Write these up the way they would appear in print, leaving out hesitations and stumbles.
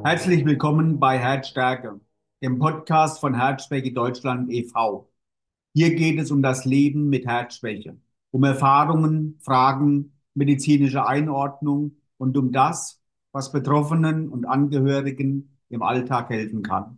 Herzlich willkommen bei Herzstärke, dem Podcast von Herzschwäche Deutschland e.V. Hier geht es um das Leben mit Herzschwäche, um Erfahrungen, Fragen, medizinische Einordnung und um das, was Betroffenen und Angehörigen im Alltag helfen kann.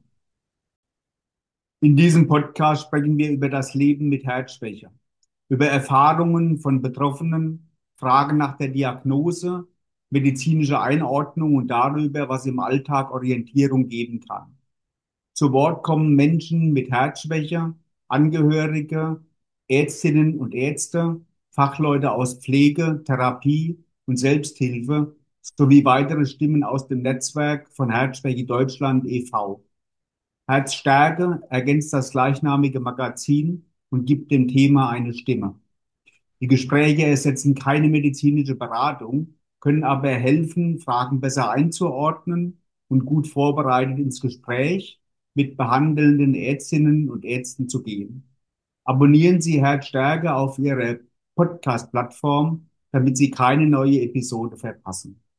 In diesem Podcast sprechen wir über das Leben mit Herzschwäche, über Erfahrungen von Betroffenen, Fragen nach der Diagnose, medizinische Einordnung und darüber, was im Alltag Orientierung geben kann. Zu Wort kommen Menschen mit Herzschwäche, Angehörige, Ärztinnen und Ärzte, Fachleute aus Pflege, Therapie und Selbsthilfe sowie weitere Stimmen aus dem Netzwerk von Herzschwäche Deutschland e.V. Herzstärke ergänzt das gleichnamige Magazin und gibt dem Thema eine Stimme. Die Gespräche ersetzen keine medizinische Beratung, können aber helfen, Fragen besser einzuordnen und gut vorbereitet ins Gespräch mit behandelnden Ärztinnen und Ärzten zu gehen. Abonnieren Sie Herzstärke auf Ihrer Podcast-Plattform, damit Sie keine neue Episode verpassen.